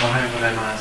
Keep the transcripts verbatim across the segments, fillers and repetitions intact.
おはようございます。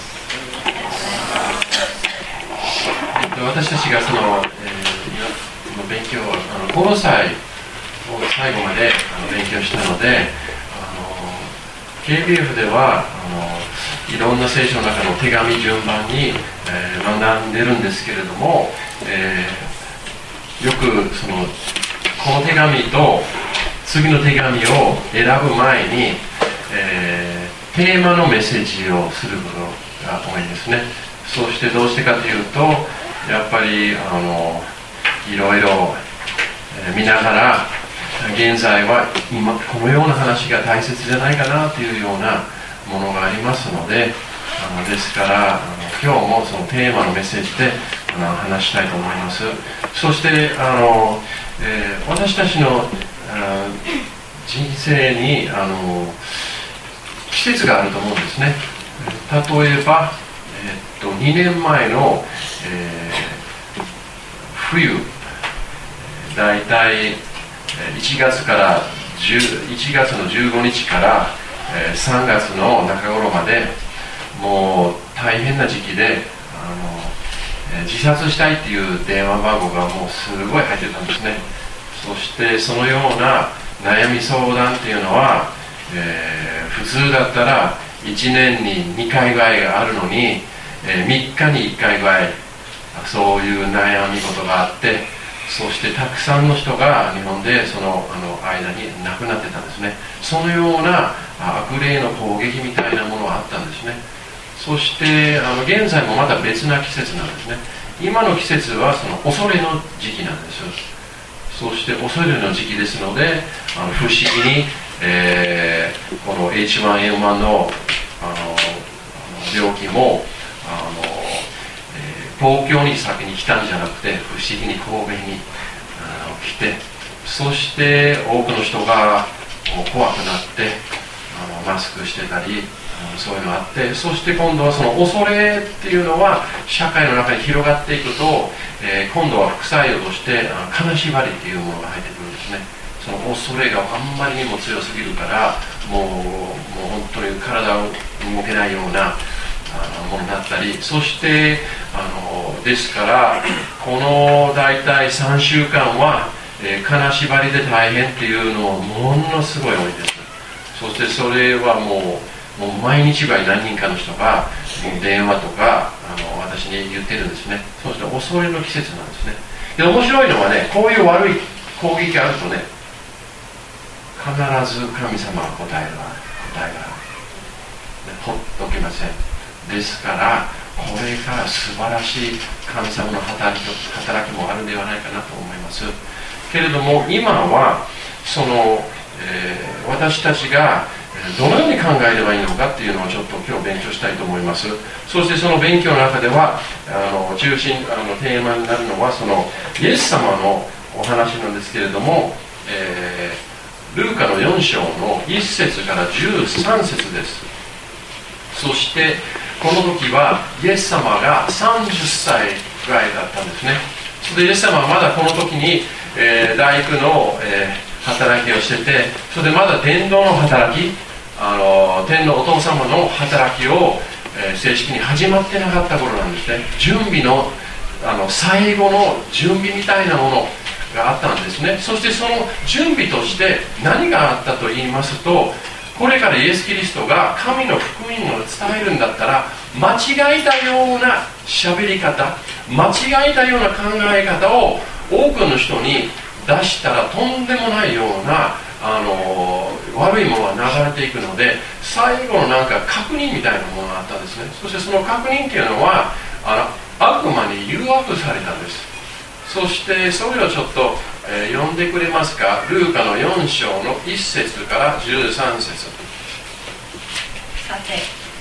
えっと、私たちがその、えー、その勉強をあのコロサイを最後まであの勉強したので、あの ケービーエフ ではあのいろんな聖書の中の手紙順番に、えー、学んでるんですけれども、えー、よくそのこの手紙と次の手紙を選ぶ前に、えー、テーマのメッセージをすることが多いんですね。そしてどうしてかというと、やっぱりあのいろいろ、えー、見ながら現在は今このような話が大切じゃないかなというようなものがありますので、あのですからあの今日もそのテーマのメッセージであの話したいと思います。そしてあの、えー、私たちのあ人生にあの季節があると思うんですね。例えば、えっと、にねんまえの、えー、冬、だいたいいちがつからいちがつのじゅうごにちからさんがつの中頃までもう大変な時期であの自殺したいっていう電話番号がもうすごい入ってたんですね。そしてそのような悩み相談っていうのは、えー、普通だったらいちねんににかいぐらいがあるのに、えー、みっかにいっかいぐらいそういう悩み事があって、そしてたくさんの人が日本でその、あの間に亡くなってたんですね。そのような悪霊の攻撃みたいなものがあったんですね。そしてあの現在もまた別な季節なんですね。今の季節はその恐れの時期なんです。そして恐れの時期ですので、あの不思議に、えー、この エイチワンエヌワン の, あの病気もあの、えー、東京に先に来たんじゃなくて不思議に神戸にあの来て、そして多くの人がもう怖くなってあのマスクしてたりそういうのがあって、そして今度はその恐れっていうのは社会の中に広がっていくと、えー、今度は副作用としてあの金縛りっていうものが入ってくるんですね。その恐れがあんまりにも強すぎるからもう、もう本当に体を動けないようなあのものだったり、そしてあのですからこの大体さんしゅうかんは、えー、金縛りで大変っていうのをものすごい多いです。そしてそれはもうもう毎日ぐらい何人かの人がもう電話とかあの私に言ってるんですね。そうして恐れの季節なんですね。で面白いのはね、こういう悪い攻撃があるとね、必ず神様は答える答えがほっとけません。ですからこれから素晴らしい神様の働き働きもあるんではないかなと思いますけれども、今はその、えー、私たちがどのように考えればいいのかっていうのをちょっと今日勉強したいと思います。そしてその勉強の中ではあの中心あのテーマになるのはそのイエス様のお話なんですけれども、えー、ルーカのよん章のいっ節からじゅうさん節です。そしてこの時はイエス様がさんじゅっさいぐらいだったんですね。それでイエス様はまだこの時に、えー、大工の、えー働きをしてて、それでまだ伝道の働き、あの天のお父様の働きを、えー、正式に始まってなかった頃なんですね。準備の、あの最後の準備みたいなものがあったんですね。そしてその準備として何があったと言いますと、これからイエス・キリストが神の福音を伝えるんだったら、間違えたような喋り方、間違えたような考え方を多くの人に出したらとんでもないようなあの悪いものが流れていくので、最後のなんか確認みたいなものがあったんですね。そしてその確認っていうのはあの悪魔に誘惑されたんです。そしてそれをちょっと、えー、読んでくれますか。ルーカのよん章のいっ節からじゅうさん節。 さて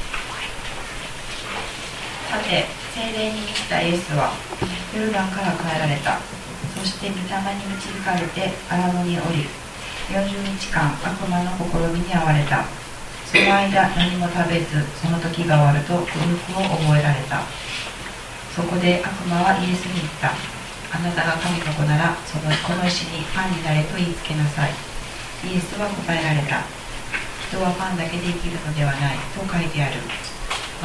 さて聖霊に満ちたイエスはヨルダンから帰られた。そして御霊に導かれて荒野に降り、よんじゅうにちかん悪魔の試みに遭われた。その間何も食べず、その時が終わると空腹を覚えられた。そこで悪魔はイエスに言った。あなたが神の子ならそのこの石にパンになれと言いつけなさい。イエスは答えられた。人はパンだけで生きるのではないと書いてある。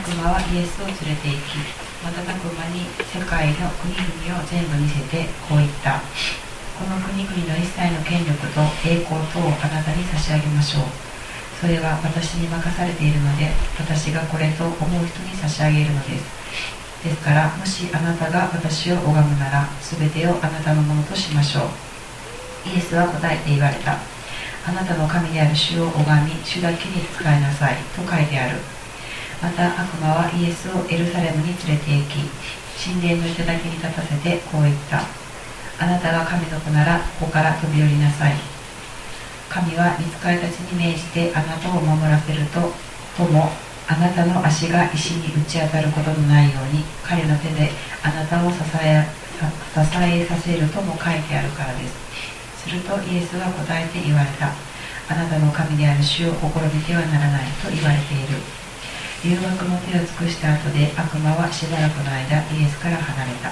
悪魔はイエスを連れて行き、瞬く間に世界の国々を全部見せてこう言った。この国々の一切の権力と栄光とをあなたに差し上げましょう。それは私に任されているので、私がこれと思う人に差し上げるのです。ですから、もしあなたが私を拝むなら、すべてをあなたのものとしましょう。イエスは答えて言われた。あなたの神である主を拝み、主だけに仕えなさいと書いてある。また悪魔はイエスをエルサレムに連れて行き、神殿の頂に立たせてこう言った。あなたが神の子ならここから飛び降りなさい。神は御使いたちに命じてあなたを守らせるととも、あなたの足が石に打ち当たることのないように彼の手であなたを支え、支えさせるとも書いてあるからです。するとイエスは答えて言われた。あなたの神である主を試みてはならないと言われている。誘惑の手を尽くした後で悪魔はしばらくの間イエスから離れた。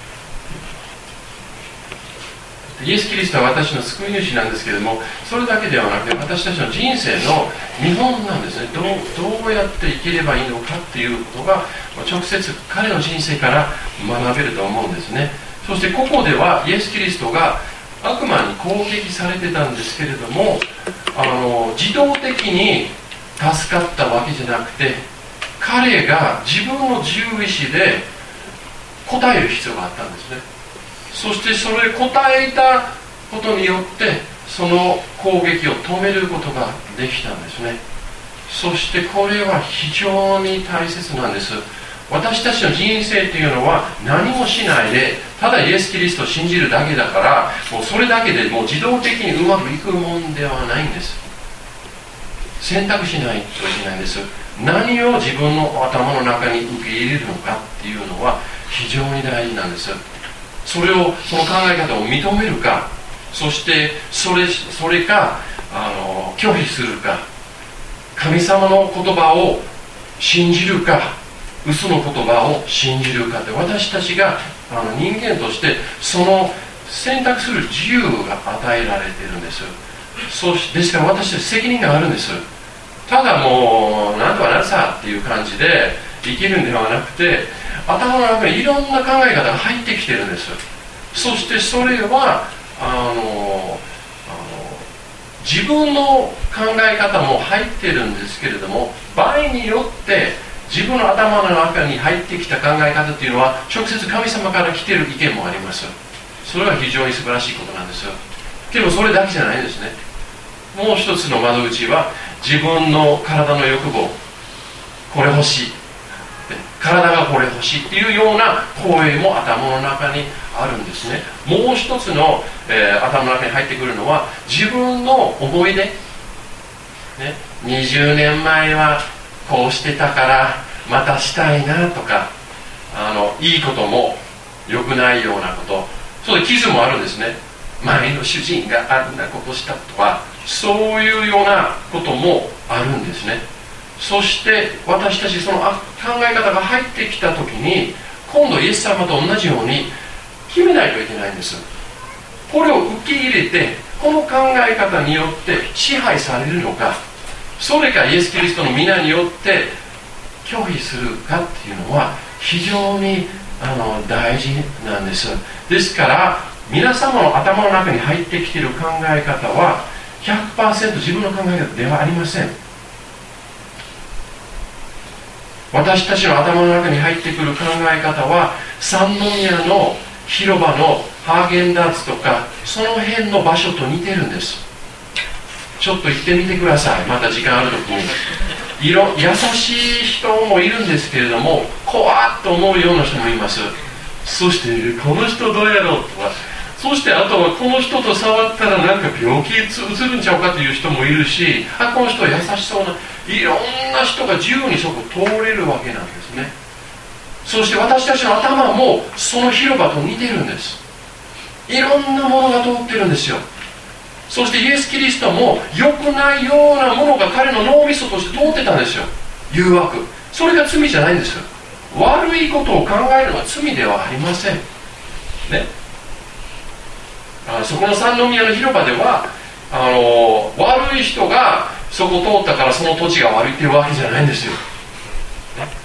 イエス・キリストは私の救い主なんですけれども、それだけではなくて私たちの人生の見本なんですね。どう、どうやって生きればいいのかっていうことが直接彼の人生から学べると思うんですね。そしてここではイエス・キリストが悪魔に攻撃されてたんですけれども、あの自動的に助かったわけじゃなくて、彼が自分の自由意志で答える必要があったんですね。そしてそれ答えたことによってその攻撃を止めることができたんですね。そしてこれは非常に大切なんです。私たちの人生というのは何もしないでただイエス・キリストを信じるだけだから、もうそれだけでもう自動的にうまくいくもんではないんです。選択しないといけないんです。何を自分の頭の中に受け入れるのかっていうのは非常に大事なんです。それを、その考え方を認めるか、そしてそれ、それかあの拒否するか、神様の言葉を信じるか、嘘の言葉を信じるかで、私たちがあの人間としてその選択する自由が与えられているんです。そうしですから私たち責任があるんです。ただもうなんとかなるさっていう感じで生きるんではなくて、頭の中にいろんな考え方が入ってきてるんです。そしてそれはあのあの自分の考え方も入ってるんですけれども、場合によって自分の頭の中に入ってきた考え方っていうのは直接神様から来ている意見もあります。それは非常に素晴らしいことなんです。でもそれだけじゃないんですね。もう一つの窓口は自分の体の欲望、これ欲しい、体がこれ欲しいっていうような声も頭の中にあるんですね。もう一つの、えー、頭の中に入ってくるのは自分の思い出、ね、にじゅうねんまえはこうしてたからまたしたいなとか、あのいいことも良くないようなこと、そういう傷もあるんですね。前の主人があんなことしたとか、そういうようなこともあるんですね。そして私たちその考え方が入ってきた時に、今度イエス様と同じように決めないといけないんです。これを受け入れて、この考え方によって支配されるのか、それかイエス・キリストの皆によって拒否するかっていうのは非常にあの大事なんです。ですから皆様の頭の中に入ってきている考え方は ひゃくパーセント 自分の考え方ではありません。私たちの頭の中に入ってくる考え方は三宮の広場のハーゲンダッツとかその辺の場所と似てるんです。ちょっと行ってみてください。また時間ある時に。いろ優しい人もいるんですけれども、怖っと思うような人もいます。そしてこの人どうやろうとか、そしてあとはこの人と触ったらなんか病気うつるんちゃうかという人もいるし、あ、この人は優しそうな、いろんな人が自由にそこ通れるわけなんですね。そして私たちの頭もその広場と似てるんです。いろんなものが通ってるんですよ。そしてイエス・キリストも良くないようなものが彼の脳みそとして通ってたんですよ。誘惑、それが罪じゃないんです。悪いことを考えるのは罪ではありませんね。あそこの三宮の広場ではあの悪い人がそこ通ったからその土地が悪いっていうわけじゃないんですよ。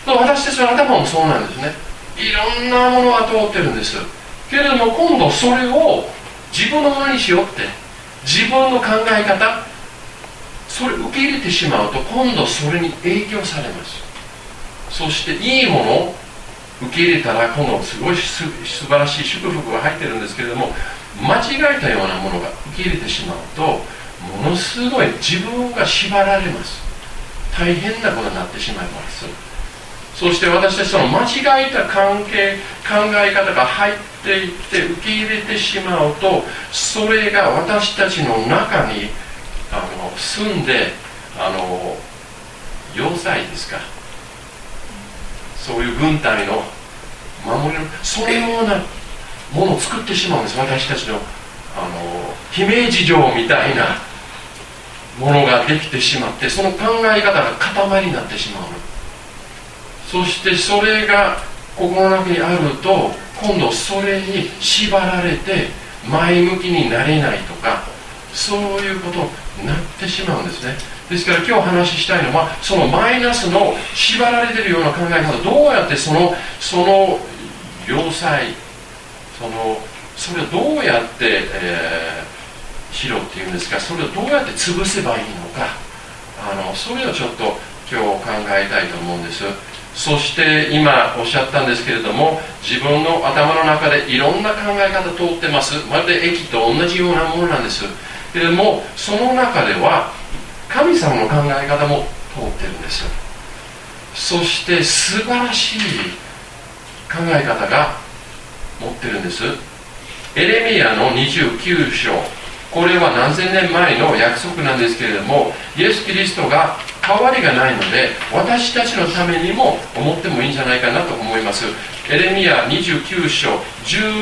と私たちの頭もそうなんですね。いろんなものが通ってるんです。けれども今度それを自分のものにしようって、自分の考え方、それを受け入れてしまうと今度それに影響されます。そしていいものを受け入れたら今度すごいす素晴らしい祝福が入ってるんですけれども、間違えたようなものが受け入れてしまうとものすごい自分が縛られます。大変なことになってしまいます。そして私たちその間違えた関係考え方が入っていって受け入れてしまうと、それが私たちの中にあの住んで、あの要塞ですか、そういう軍隊の守りのそのようなものを作ってしまうんです。私たちのあの姫路城みたいなものができてしまって、その考え方が塊になってしまうの。そしてそれが心の中にあると今度それに縛られて前向きになれないとか、そういうことになってしまうんですね。ですから今日話したいのは、そのマイナスの縛られているような考え方、どうやってそのその要塞、そのそれをどうやって、えー、しろっていうんですか、それをどうやって潰せばいいのか、あのそれをちょっと今日考えたいと思うんです。そして今おっしゃったんですけれども、自分の頭の中でいろんな考え方通ってます。まるで駅と同じようなものなんです。けれどもその中では神様の考え方も通ってるんです。そして素晴らしい考え方が持ってるんです。エレミヤのにじゅうきゅう章、これは何千年前の約束なんですけれども、イエス・キリストが変わりがないので私たちのためにも思ってもいいんじゃないかなと思います。エレミヤにじゅうきゅう章じゅう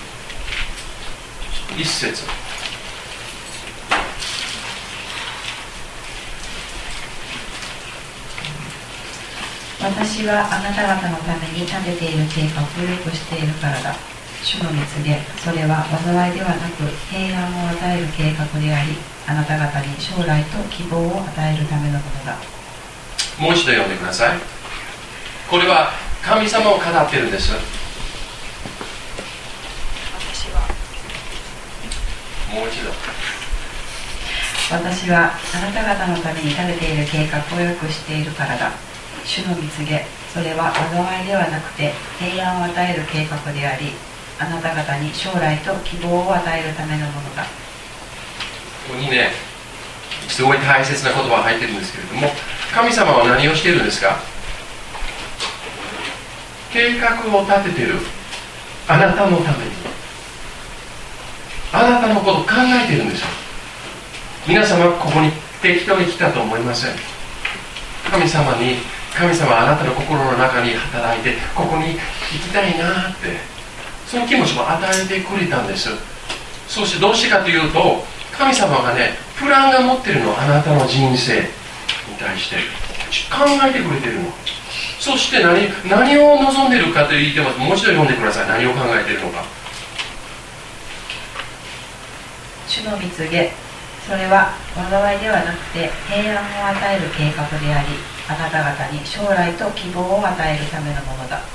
いっ節、 私はあなた方のために立てている計画をよくしているからだ。主の蜜げ、それは災いではなく平安を与える計画であり、あなた方に将来と希望を与えるためのものだ。 もう一度読んでください。これは神様を語っているんです。 私はもう一度、 私はあなた方のために立てている計画をよくしているからだ。主の蜜げ、それは災いではなくて平安を与える計画であり、あなた方に将来と希望を与えるためのものだ。 ここにね、すごい大切な言葉が入ってるんですけれども、神様は何をしているんですか？計画を立てている。あなたのために、あなたのことを考えているんですよ。皆様ここに適当に来たと思いません。神様に、神様はあなたの心の中に働いて、ここに行きたいなって、その気持ちも与えてくれたんです。そしてどうしてかというと、神様がね、プランが持ってるの、あなたの人生に対して考えてくれてるの。そして何、何を望んでるかと言ってます。もう一度読んでください。何を考えているのか。 主の蜜げ、それは災いではなくて平安を与える計画であり、あなた方に将来と希望を与えるためのものだ。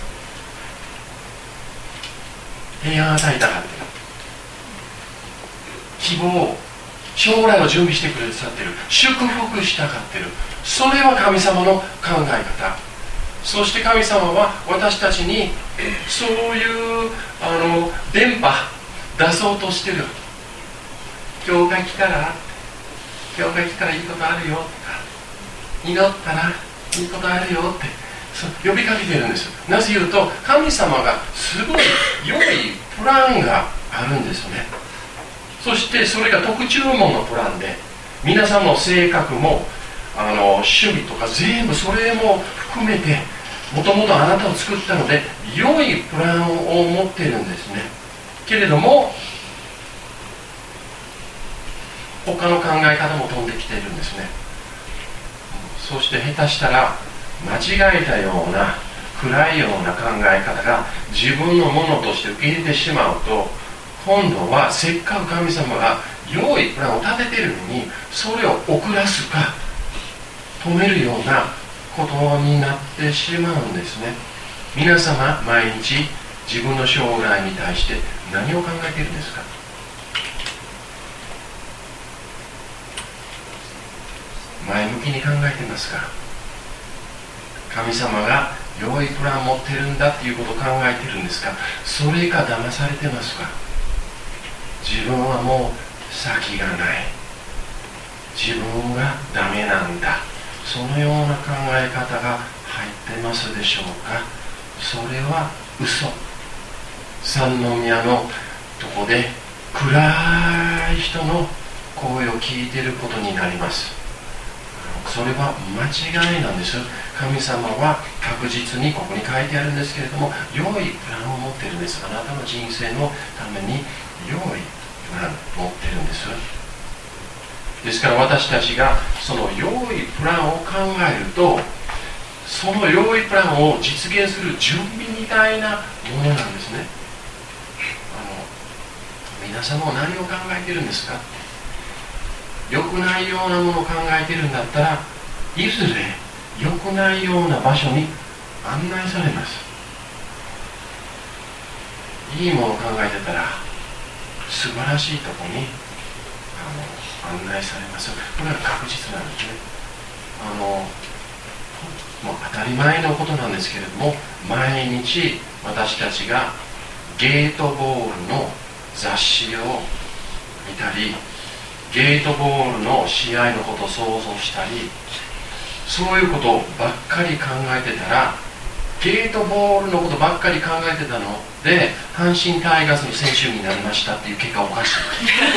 平安を与えたかってる、希望、将来を準備してくださってる、祝福したがってる。それは神様の考え方。そして神様は私たちにそういうあの電波出そうとしてる。教会来たら教会来たらいいことあるよとか、祈ったらいいことあるよって呼びかけてるんです。なぜ言うと、神様がすごい良いプランがあるんですね。そしてそれが特注門のプランで、皆さんの性格もあの趣味とか全部それも含めて、もともとあなたを作ったので良いプランを持ってるんですね。けれども他の考え方も飛んできているんですね。そして下手したら間違えたような暗いような考え方が自分のものとして受け入れてしまうと、今度はせっかく神様が良いプランを立てているのに、それを遅らすか止めるようなことになってしまうんですね。皆様、毎日自分の将来に対して何を考えているんですか？前向きに考えていますか？神様が良いプランを持ってるんだっていうことを考えているんですか？それか騙されてますか？自分はもう先がない、自分がダメなんだ、そのような考え方が入ってますでしょうか？それは嘘。三宮のとこで暗い人の声を聞いていることになります。それは間違いなんです。神様は確実にここに書いてあるんですけれども、良いプランを持っているんです。あなたの人生のために良いプランを持っているんです。ですから私たちがその良いプランを考えると、その良いプランを実現する準備みたいなものなんですね。あの皆様は何を考えているんですか？良くないようなものを考えているんだったら、いずれ良くないような場所に案内されます。いいものを考えてたら素晴らしいところにあの案内されます。これは確実なんですね。あのもう当たり前のことなんですけれども、毎日私たちがゲートボールの雑誌を見たり、ゲートボールの試合のことを想像したり、そういうことばっかり考えてたら、ゲートボールのことばっかり考えてたので阪神タイガースの選手になりましたっていう結果はおかしい、ね、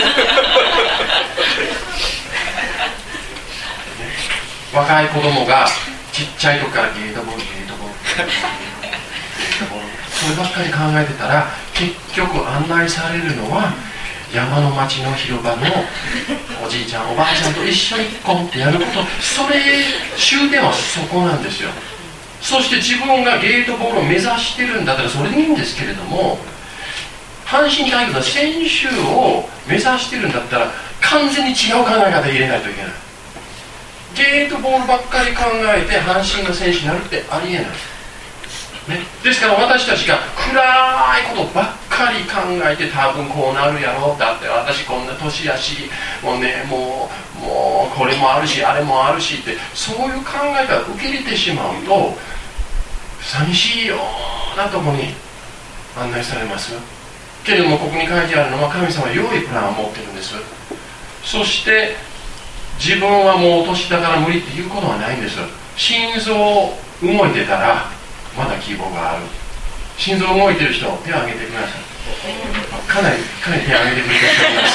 若い子供がちっちゃい時からゲートボールゲートボールゲートボールそればっかり考えてたら、結局案内されるのは山の町の広場のおじいちゃんおばあちゃんと一緒にコンってやること、それ終点はそこなんですよ。そして自分がゲートボールを目指してるんだったらそれでいいんですけれども、阪神タイガースの選手を目指してるんだったら完全に違う考え方入れないといけない。ゲートボールばっかり考えて阪神の選手になるってありえない、ね、ですから私たちが暗いことばっかり考えて、多分こうなるやろう、だって私こんな年やし、もうね、もう、もうこれもあるしあれもあるしって、そういう考え方を受け入れてしまうと寂しいようなところに案内されますけれども、ここに書いてあるのは神様は良いプランを持っているんです。そして自分はもう年だから無理っていうことはないんです。心臓動いてたらまだ希望がある。心臓動いてる人手を挙げてください。かなりかなり手を挙げてくれた人います。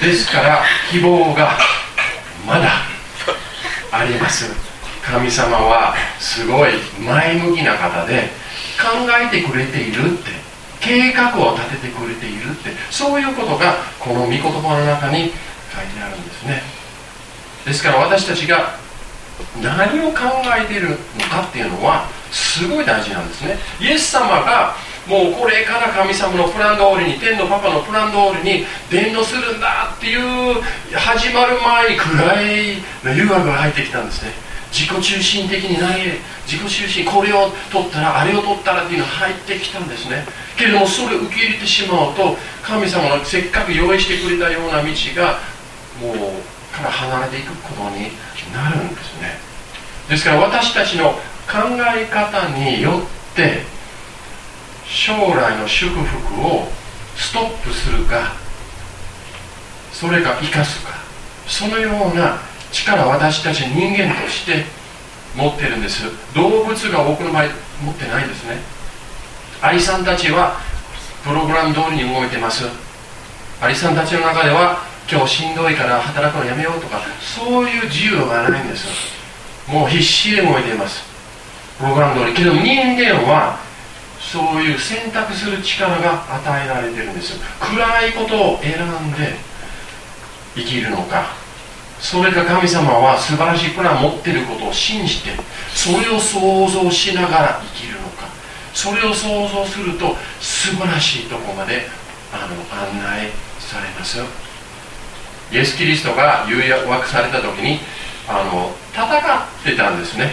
ですから希望がまだあります。神様はすごい前向きな方で、考えてくれているって、計画を立ててくれているって、そういうことがこの御言葉の中に書いてあるんですね。ですから私たちが何を考えているのかっていうのはすごい大事なんですね。イエス様がもうこれから神様のプラン通りに、天のパパのプラン通りに伝道するんだっていう始まる前に暗い誘惑が入ってきたんですね。自己中心的になり、自己中心、これを取ったらあれを取ったらっていうのが入ってきたんですね。けれどもそれを受け入れてしまうと、神様がせっかく用意してくれたような道がもうから離れていくことになるんですね。ですから私たちの考え方によって将来の祝福をストップするか、それか生かすか、そのような力を私たち人間として持ってるんです。動物が多くの場合持ってないんですね。アリさんたちはプログラム通りに動いてます。アリさんたちの中では今日しんどいから働くのやめようとか、そういう自由がないんです。もう必死で動いています、プログラム通り。けど人間はそういう選択する力が与えられてるんです。暗いことを選んで生きるのか、それか神様は素晴らしいプランを持っていることを信じてそれを想像しながら生きるのか、それを想像すると素晴らしいところまであの案内されます。イエス・キリストが誘惑された時にあの戦ってたんですね。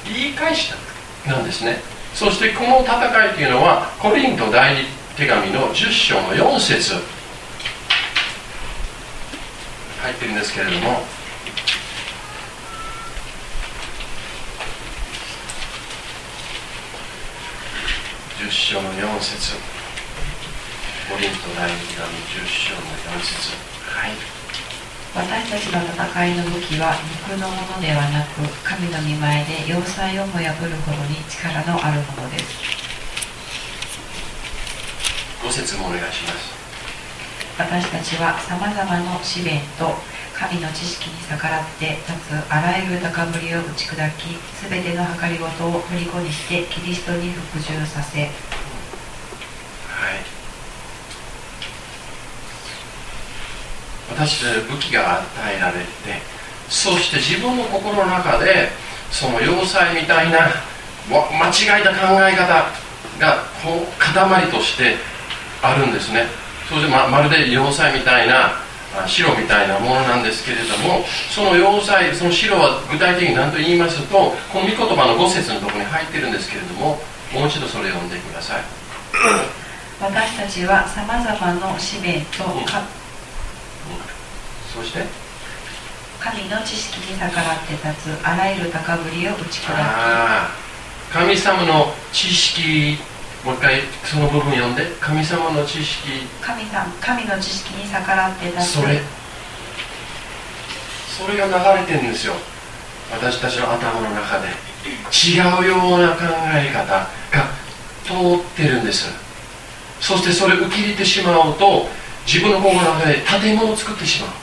言い返したなんですね。そしてこの戦いというのはコリント第二手紙のじゅっ章のよん節入ってるんですけれども、じゅっ章のよん節、コリント第二手紙じゅっ章のよん節、はい。 私たちの戦いの武器は肉のものではなく、神の御前で要塞をも破るほどに力のあるものです。 ご節もお願いします。 私たちはさまざまな試練と神の知識に逆らって立つあらゆる高ぶりを打ち砕き、すべての計りごとを虜にしてキリストに服従させ、はい、 私たち武器が与えられて、そして自分の心の中でその要塞みたいな間違えた考え方が塊としてあるんですね。そして ま, まるで要塞みたいな城みたいなものなんですけれども、その要塞、その城は具体的に何と言いますと、この御言葉のご節のところに入っているんですけれども、もう一度それを読んでください。 私たちはさまざまな試練とか、うんうん、 そして神の知識に逆らって立つあらゆる高ぶりを打ち砕き、 神様の知識、もう一回その部分読んで。神様の知識、 神, 神の知識に逆らって立つ、 それそれが流れてるんですよ、私たちの頭の中で。違うような考え方が通ってるんです。そしてそれを受け入れてしまうと、自分の心の中で建物を作ってしまう、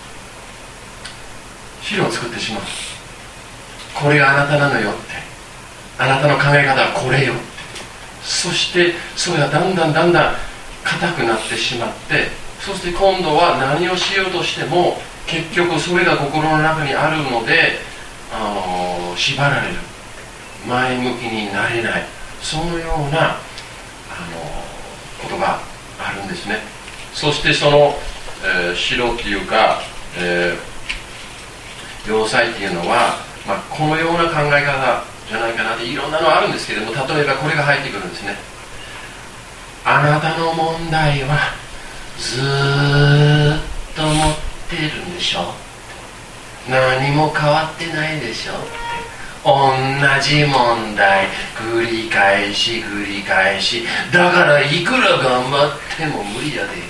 城を作ってしまう。これがあなたなのよって、あなたの考え方はこれよって。そしてそれがだんだんだんだん硬くなってしまって、そして今度は何をしようとしても結局それが心の中にあるので、あの縛られる、前向きになれない、そのようなあのことがあるんですね。そしてその、えー、城っていうか、えー、要塞っていうのは、まあ、このような考え方じゃないかなって、いろんなのあるんですけれども、例えばこれが入ってくるんですね。あなたの問題はずーっと持ってるんでしょ、何も変わってないでしょ、同じ問題繰り返し繰り返し、だからいくら頑張っても無理やで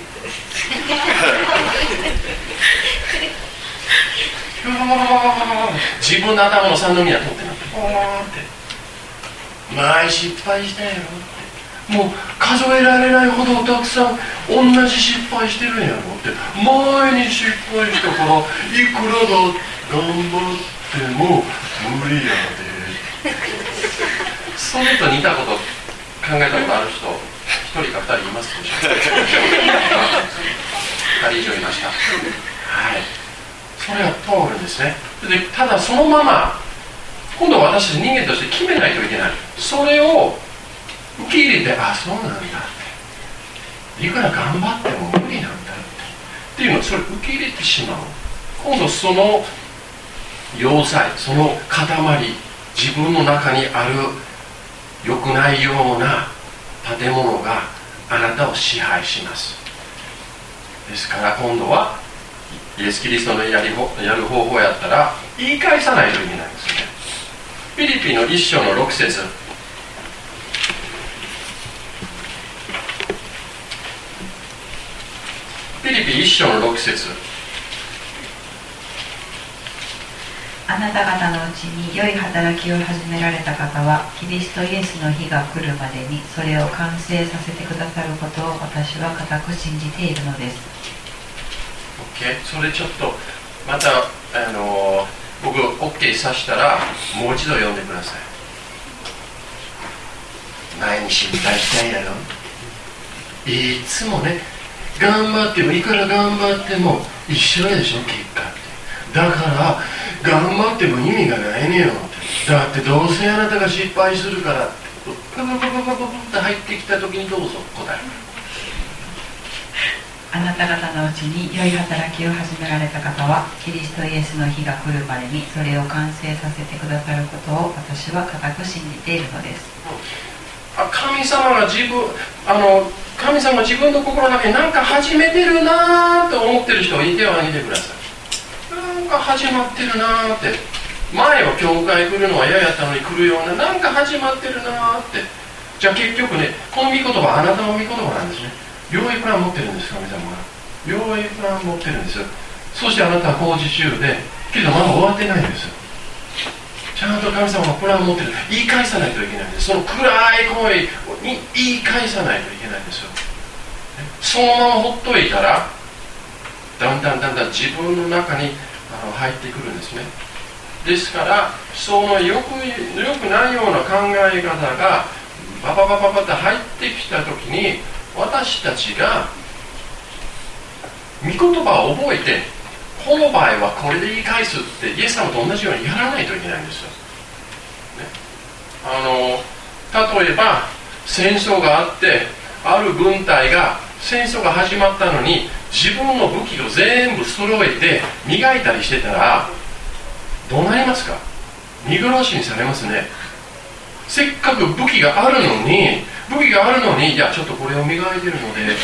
自分の頭の三宮取ってなって、前失敗したやろって、もう数えられないほどたくさん同じ失敗してるんやろって、前に失敗したからいくらが頑張っても無理やでそれと似たこと考えたことある人一人か二人いますでしょうか。二人以上いました。はい、それは通るんですね。でただそのまま今度は私たち人間として決めないといけない。それを受け入れて、あ、そうなんだって、いくら頑張っても無理なんだってっていうのをそれ受け入れてしまう。今度その要塞、その塊、自分の中にある良くないような建物があなたを支配します。ですから今度はイエス・キリストのやりやる方法やったら言い返さないといけないんですよね。フィリピの一章の六節、フィリピ一章の六節、 あなた方のうちに良い働きを始められた方はキリストイエスの日が来るまでにそれを完成させてくださることを私は固く信じているのです。 OK、 それちょっとまたあの僕 OK させたらもう一度読んでください。前に心配したいやろ、いつもね、頑張ってもいくら頑張っても一緒でしょ結果って。だから頑張っても意味がないねよって。だってどうせあなたが失敗するからってパパパパパパって入ってきた時にどうぞ答える。 あなた方のうちに良い働きを始められた方はキリストイエスの日が来るまでにそれを完成させてくださることを私は固く信じているのです。 神様が自分あの神様が自分の心の中に何か始めてるなーと思ってる人をいてはあげてください。なんか始まってるなーって、前は教会来るのは嫌やったのに来るような、なんか始まってるなーって。じゃあ結局ね、この御言葉あなたの御言葉なんですね。領域プラン持ってるんです、神様が。領域プラン持ってるんです。そしてあなたは工事中で、けどまだ終わってないんです。ちゃんと神様がプラン持ってる。言い返さないといけないんです。その暗い声に言い返さないといけないんですよ。そのままほっといたら、だんだんだんだん自分の中にあの入ってくるんですね。ですから、そのよく、よくないような考え方が、バババババって入ってきたときに、私たちが御言葉を覚えて、この場合はこれで言い返すってイエス様と同じようにやらないといけないんですよ、ね、あの例えば戦争があってある軍隊が戦争が始まったのに自分の武器を全部揃えて磨いたりしてたらどうなりますか？見殺しにされますね。せっかく武器があるのに武器があるのにいやちょっとこれを磨いてるので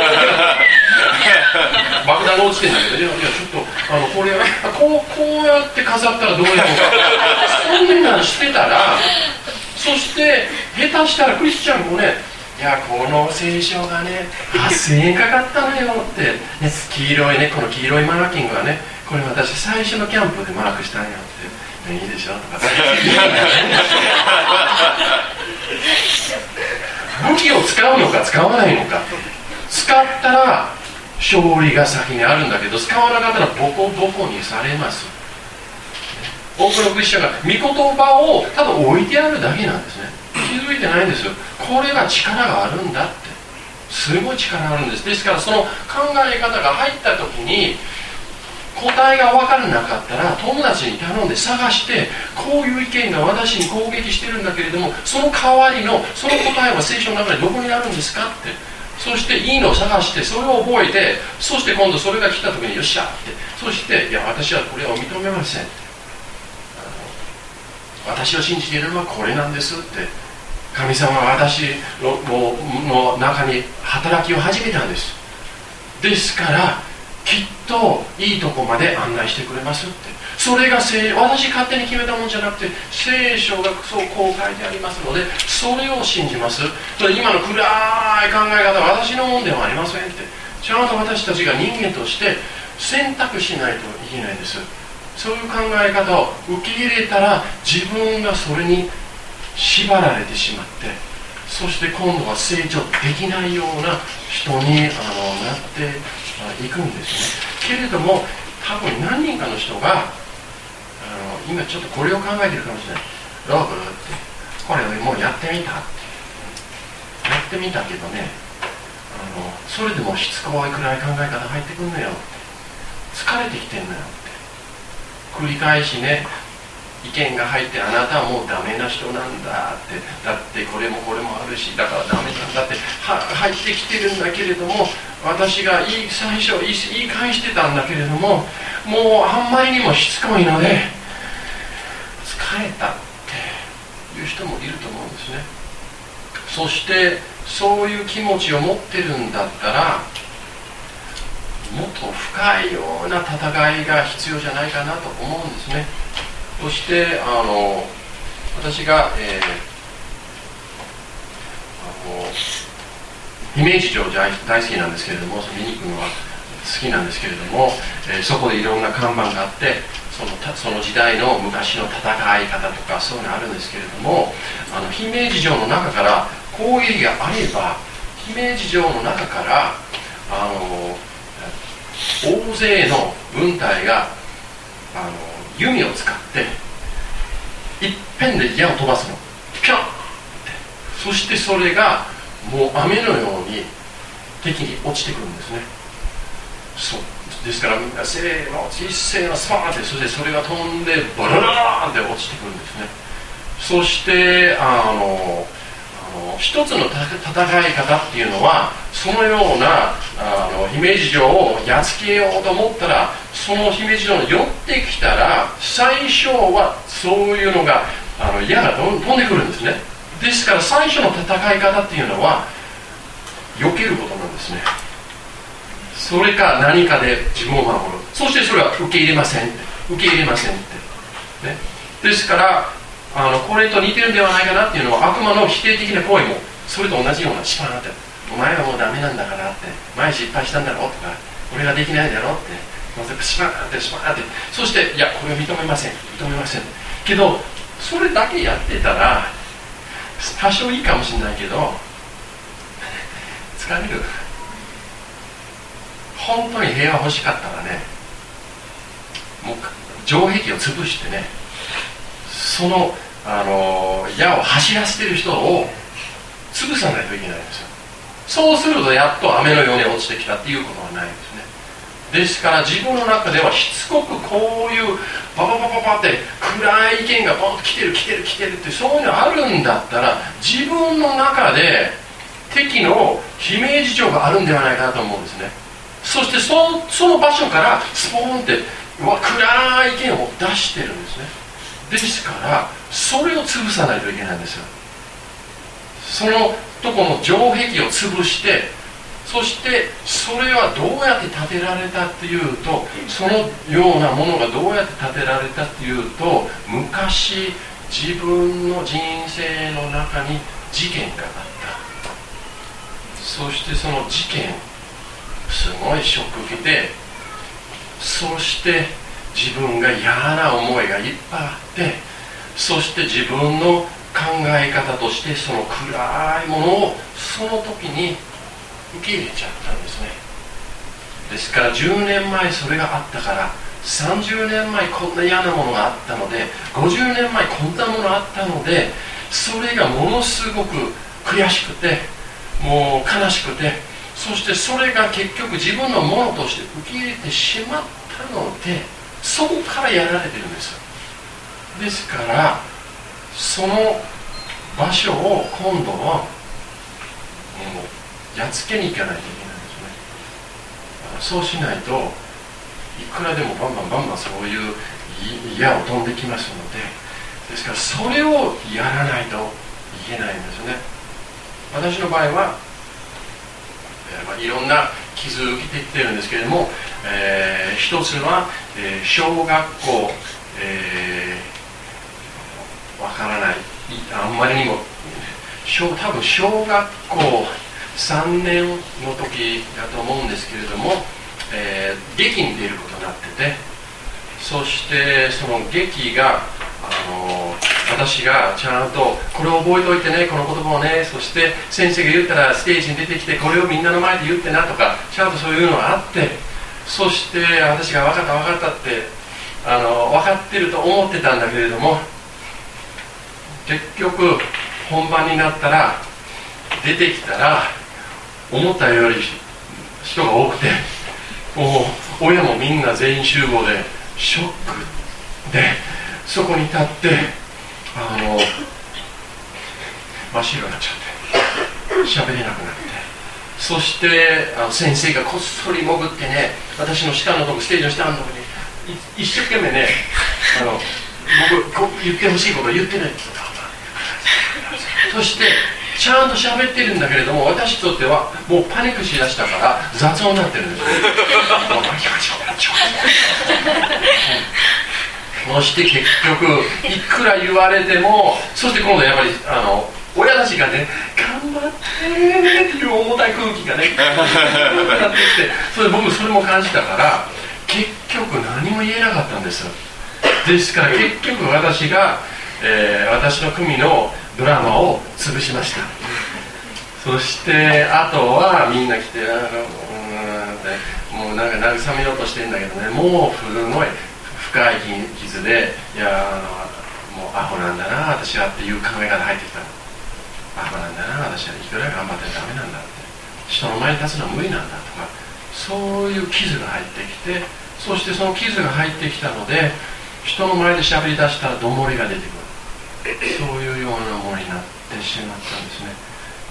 爆弾が落ちてるんだけどいやいやちょっとあのこれこうこうやって飾ったらどうやろうかそんなんしてたらそして下手したらクリスチャンもねいやこの聖書がねはっせんえんかかったのよって、ね、黄色いねこの黄色いマーキングはねこれ私最初のキャンプでマークしたんよっていいでしょとか武器を使うのか使わないのか使ったら勝利が先にあるんだけど使わなかったらボコボコにされます。多くのクリスチャンが御言葉をただ置いてあるだけなんですね。気づいてないんですよ。これが力があるんだってすごい力があるんです。ですからその考え方が入った時に答えが分からなかったら友達に頼んで探してこういう意見が私に攻撃してるんだけれどもその代わりのその答えは聖書の中でどこにあるんですかってそしていいのを探してそれを覚えてそして今度それが来た時によっしゃってそしていや私はこれを認めません私を信じているのはこれなんですって神様は私 の, の中に働きを始めたんです。ですからきっといいとこまで案内してくれますってそれが私勝手に決めたもんじゃなくて聖書がそうこう書いてありますのでそれを信じます。それ今の暗い考え方は私のもんではありませんってちゃんと私たちが人間として選択しないといけないんです。そういう考え方を受け入れたら自分がそれに縛られてしまってそして今度は成長できないような人にあのなっていくんですね。けれども多分何人かの人があの今ちょっとこれを考えてるかもしれない。ローブってこれもうやってみたってやってみたけどねあのそれでもしつこいくらい考え方入ってくんのよって疲れてきてんのよって繰り返しね意見が入ってあなたはもうダメな人なんだってだってこれもこれもあるしだからダメなんだっては入ってきてるんだけれども私がいい最初言い言い返してたんだけれどももうあんまりにもしつこいので疲れたっていう人もいると思うんですね。そしてそういう気持ちを持ってるんだったらもっと深いような戦いが必要じゃないかなと思うんですね。そしてあの私が、えー、あの姫路城大好きなんですけれども見に行くのは好きなんですけれども、えー、そこでいろんな看板があってその、その時代の昔の戦い方とかそういうのあるんですけれどもあの姫路城の中から攻撃があれば姫路城の中からあの大勢の軍隊があの弓を使っていっぺんで矢を飛ばすのピョンってそしてそれがもう雨のように敵に落ちてくるんですね。そうですからみんなせーの一斉のスパーンってそしてそれが飛んでバララーンって落ちてくるんですね。そしてあのあの一つの戦い方っていうのは、そのようなあの姫路城をやっつけようと思ったら、その姫路城に寄ってきたら、最初はそういうのがあの矢が飛んでくるんですね。ですから最初の戦い方っていうのは避けることなんですね。それか何かで自分を守る。そしてそれは受け入れませんって受け入れませんって、ね、ですからあのこれと似てるんではないかなっていうのは、悪魔の否定的な行為もそれと同じような、シパーンってお前はもうダメなんだからって、前失敗したんだろうとか、俺ができないだろうって、まずシパーンってシパーンって、そしていやこれを認めません認めませんけど、それだけやってたら多少いいかもしれないけど疲れる。本当に平和欲しかったらね、もう城壁を潰してね、その、あの矢を走らせてる人を潰さないといけないんですよ。そうするとやっと雨のように落ちてきたっていうことはないんですね。ですから自分の中ではしつこくこういうパパパパパって暗い意見がポンと来てる来てる来てるって、そういうのあるんだったら、自分の中で敵の姫路城があるんではないかなと思うんですね。そして そ, その場所からスポーンって暗い意見を出してるんですね。ですからそれを潰さないといけないんですよ。そのとこの城壁を潰して、そしてそれはどうやって建てられたっていうと、そのようなものがどうやって建てられたっていうと、昔自分の人生の中に事件があった。そしてその事件、すごいショック受けて、そして自分が嫌な思いがいっぱいあって、そして自分の考え方としてその暗いものをその時に受け入れちゃったんですね。ですからじゅうねんまえそれがあったから、さんじゅうねんまえこんな嫌なものがあったので、ごじゅうねんまえこんなものがあったので、それがものすごく悔しくて、もう悲しくて、そしてそれが結局自分のものとして受け入れてしまったので、そこからやられてるんですよ。ですからその場所を今度はもうやっつけに行かないといけないんですね。そうしないといくらでもバンバンバンバンそういう矢を飛んできますので、ですからそれをやらないといけないんですね。私の場合は、えーまあ、いろんな傷を受けてきてるんですけれども、えー、一つは、えー、小学校、えー、わからない、あんまりにも小多分小学校さんねんの時だと思うんですけれども、えー、劇に出ることになってて、そしてその劇があの私がちゃんとこれを覚えておいてね、この言葉をね、そして先生が言ったらステージに出てきてこれをみんなの前で言ってなとか、ちゃんとそういうのがあって、そして私が分かった分かったってあの分かってると思ってたんだけれども、結局本番になったら出てきたら思ったより人が多くて、もう親もみんな全員集合でショックで、そこに立ってあの真っ白になっちゃって喋れなくなって、そしてあの先生がこっそり潜ってね、私の下のとこ、ステージの下のとこに一生懸命ね、あの僕こ言ってほしいことを言ってないんですよ。そしてちゃんと喋ってるんだけれども、私にとってはもうパニックしだしたから雑音になってるんですよ。そして結局いくら言われても、そして今度やっぱりあの親たちがね、頑張ってっていう重たい空気がねなってきて、それ僕それも感じたから、結局何も言えなかったんですよ。ですから結局私が、えー、私の組のドラマを潰しました。そしてあとはみんな来て、あのうーんってもうなんか慰めようとしてんだけどね、もうすごい深い傷で、いやあのもうアホなんだな私はっていう考え方入ってきたの。アホなんだな私はいくら頑張ってもダメなんだって、人の前に立つのは無理なんだとか、そういう傷が入ってきて、そしてその傷が入ってきたので、人の前で喋り出したらどもりが出てくる、そういうようなものになってしまったんですね。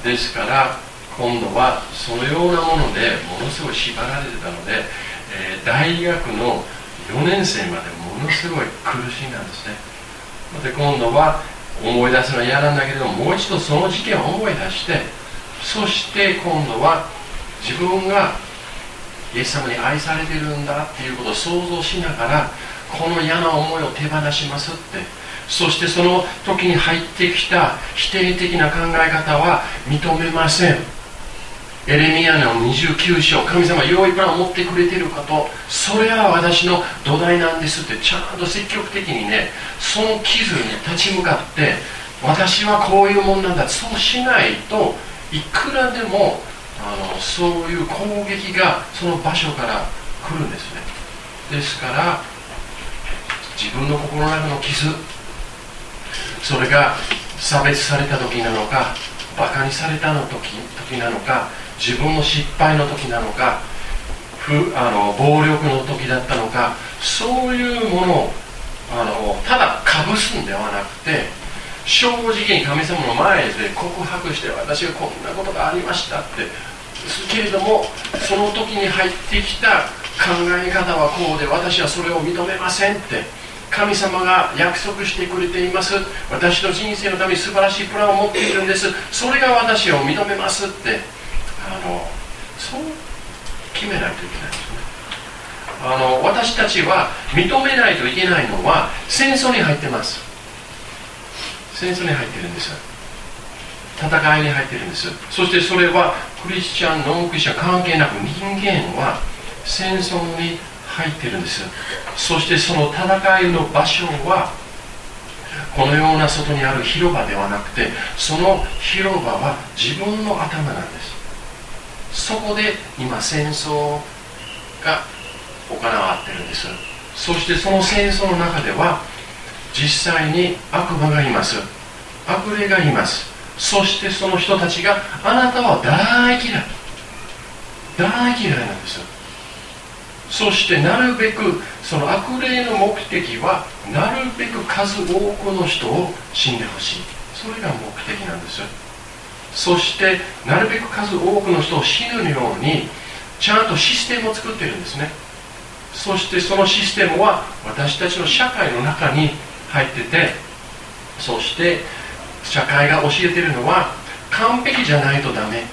ですから今度はそのようなものでものすごい縛られてたので、えー、大学のよねん生までものすごい苦しんだんですね。で今度は思い出すのは嫌なんだけどもう一度その事件を思い出して、そして今度は自分がイエス様に愛されてるんだっていうことを想像しながら、この嫌な思いを手放しますって、そしてその時に入ってきた否定的な考え方は認めません。エレミヤのにじゅうきゅう章、神様良いプランを持ってくれていること、それは私の土台なんですってちゃんと積極的にね、その傷に立ち向かって、私はこういうもんなんだ、そうしないといくらでもあのそういう攻撃がその場所から来るんですね。ですから自分の心の中の傷、それが差別された時なのか、バカにされたの時、時なのか、自分の失敗の時なのか、不あの暴力の時だったのか、そういうものをあのただかぶすんではなくて、正直に神様の前で告白して、私がこんなことがありましたってけれども、その時に入ってきた考え方はこうで、私はそれを認めませんって、神様が約束してくれています、私の人生のために素晴らしいプランを持っているんです、それが私を認めますって、あのそう決めないといけないんですね。あの私たちは認めないといけないのは戦争に入ってます。戦争に入ってるんです。戦いに入ってるんです。そしてそれはクリスチャン、ノンクリスチャン関係なく、人間は戦争に入ってるんです。そしてその戦いの場所はこのような外にある広場ではなくて、その広場は自分の頭なんです。そこで今戦争が行われてるんです。そしてその戦争の中では実際に悪魔がいます。悪霊がいます。そしてその人たちがあなたは大嫌い大嫌いなんです。そしてなるべくその悪霊の目的はなるべく数多くの人を死んでほしい、それが目的なんです。そしてなるべく数多くの人を死ぬようにちゃんとシステムを作っているんですね。そしてそのシステムは私たちの社会の中に入ってて、そして社会が教えているのは完璧じゃないとダメ、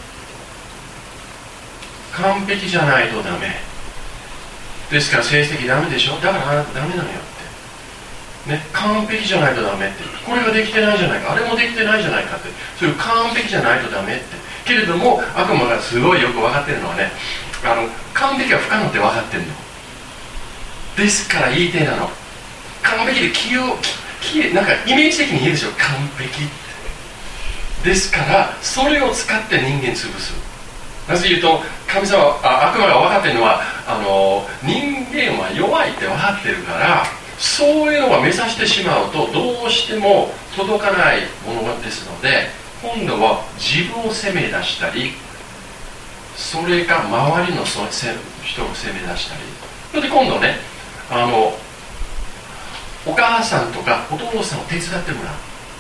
完璧じゃないとダメですから、成績ダメでしょ、だからあなたダメなのよって、ね、完璧じゃないとダメって、これができてないじゃないか、あれもできてないじゃないかって、そういう完璧じゃないとダメって。けれども悪魔がすごいよく分かってるのはね、あの完璧は不可能って分かってるのですから言い手なの。完璧で気をきなんかイメージ的に言うでしょ、完璧ですから、それを使って人間潰す。なぜ言うと、神様あ悪魔が分かってるのはあの人間は弱いって分かってるから、そういうのが目指してしまうとどうしても届かないものですので、今度は自分を責め出したり、それか周りの人を責め出したり、それで今度ね、あのお母さんとかお父さんを手伝ってもらう。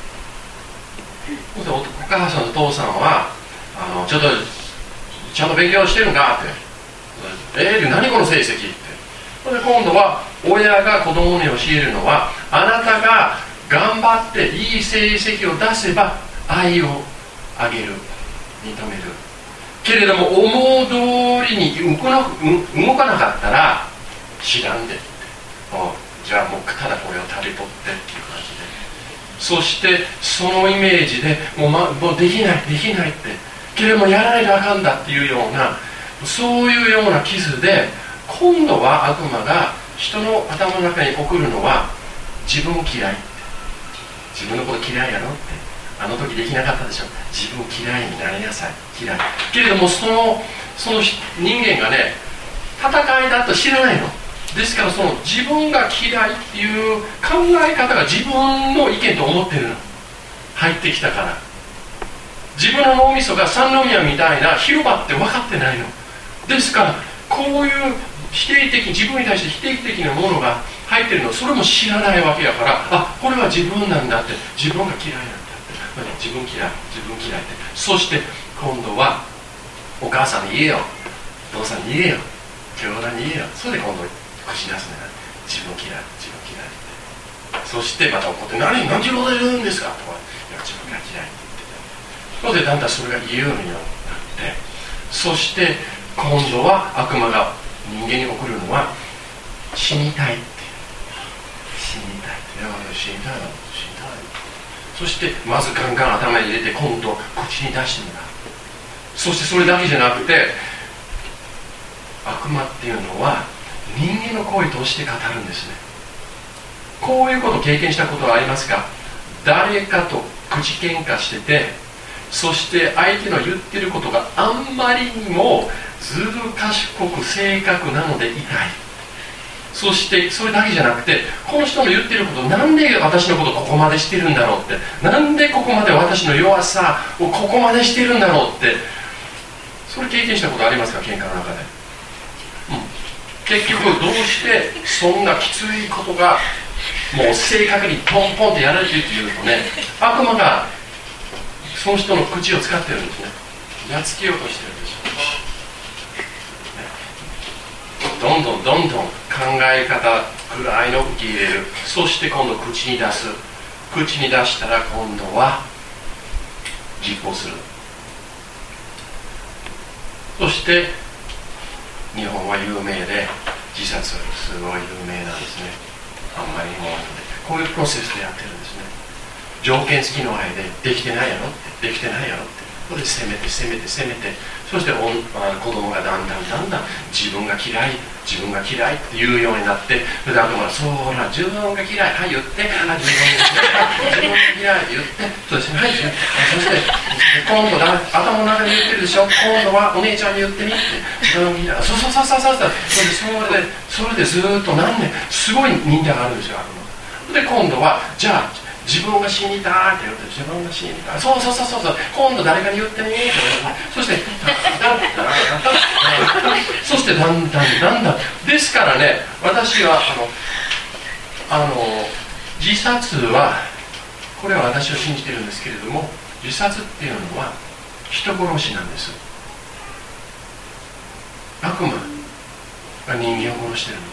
お母さんとお父さんはあのちょっとちゃんと勉強してるんかって、えー、何この成績って。それで今度は親が子供に教えるのは、あなたが頑張っていい成績を出せば愛をあげる、認める。けれども思う通りに動かなかったら知らんで、じゃあもうただこれを食べとってっていう感じで、そしてそのイメージでもう、ま、もうできないできないって、けれどもやらないとあかんだっていうような、そういうような傷で、今度は悪魔が人の頭の中に送るのは、自分嫌い、自分のこと嫌いやろって、あの時できなかったでしょ、自分嫌いになりなさい、嫌い。けれどもそのその人間がね、戦いだと知らないのですから、その自分が嫌いっていう考え方が自分の意見と思ってるの、入ってきたから。自分の脳みそが三宮みたいな広場って分かってないのですから、こういう否定的、自分に対して否定的なものが入ってるの、それも知らないわけやから、あ、これは自分なんだって、自分が嫌いなんだって、 自分嫌い自分嫌いって、そして今度はお母さんに言えよ、お父さんに言えよ、兄弟に言えよ、それで今度口に出すね、自分嫌い自分嫌いって。そしてまた怒って、何何時ろで言うんですかとか、いや自分が嫌いって言ってて、それでだんだんそれが言うようになって、そして今度は悪魔が人間に送るのは、死にたいって死にたいって、いや死にたいな死にたい。そしてまずガンガン頭に入れて、今度口に出してもらう。そしてそれだけじゃなくて、悪魔っていうのは人間の声として語るんですね。こういうことを経験したことはありますか？誰かと口喧嘩してて、そして相手の言ってることがあんまりにもずる賢く正確なので痛い。そしてそれだけじゃなくて、この人の言ってること、なんで私のことここまでしてるんだろうって、なんでここまで私の弱さをここまでしてるんだろうって、それ経験したことありますか？喧嘩の中で、うん、結局どうしてそんなきついことがもう正確にポンポンってやられているというとね、悪魔がその人の口を使ってるんですね。やっつけようとしてるんですよ。どんどんどんどん考え方くらいの受け入れる。そして今度口に出す。口に出したら今度は実行する。そして日本は有名で、自殺すごい有名なんですね。あんまりにも多いので、こういうプロセスでやってるんですね。条件付きの愛で、できてないやろって、できてないやろって、これで責めて責めて責めて、そしておあ子供がだんだんだんだん自分が嫌い自分が嫌いって言うようになって、それで悪魔がそうら自分が嫌いはい言って、あ自分が嫌い自分が嫌い言って、そうですね、はい、そして今度だ頭の中で言ってるでしょ、今度はお姉ちゃんに言ってみって、自分が嫌い、そうそうそうそうそうそう、それでそれでそれでずっと何年すごい忍耐があるんですよ、悪魔で。今度はじゃあ自分が死にたいって言って、自分が死にたい、そうそうそうそうそう、今度誰かに言ってねって、そしてそしてだんだんだんだんですからね、私はあのあの自殺は、これは私を信じているんですけれども、自殺っていうのは人殺しなんです。悪魔が人間を殺しているの、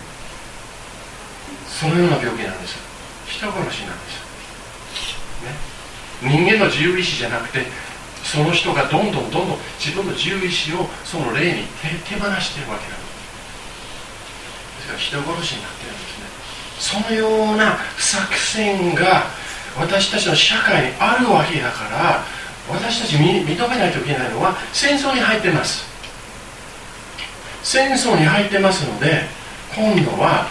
そのような病気なんです。人殺しなんです、ね、人間の自由意志じゃなくて、その人がどんどんどんどん自分の自由意志をその霊に 手, 手放しているわけなんです。ですから人殺しになっているんですね。そのような作戦が私たちの社会にあるわけだから、私たち認めないといけないのは、戦争に入ってます。戦争に入ってますので、今度は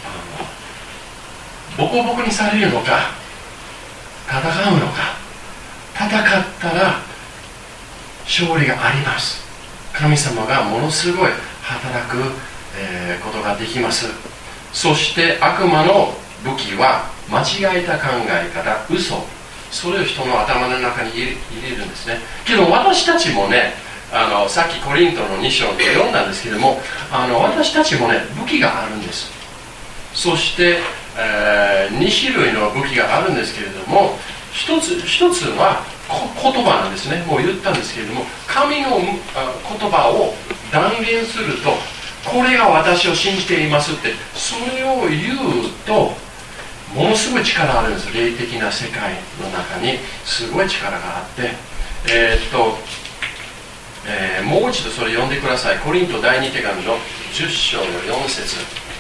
ボコボコにされるのか、戦うのか。戦ったら勝利があります。神様がものすごい働く、えー、ことができます。そして悪魔の武器は間違えた考え方、嘘、それを人の頭の中に入れ、入れるんですね。けど私たちもね、あのさっきコリントのに章で読んだんですけども、あの私たちもね、武器があるんです。そして、えー、に種類の武器があるんですけれども、一つ一つは言葉なんですね。もう言ったんですけれども、神の言葉を断言すると、これが私を信じていますって、それを言うとものすごい力があるんです。霊的な世界の中にすごい力があって、えー、っと、えー、もう一度それ読んでください。コリント第二手紙のじゅっ章のよん節。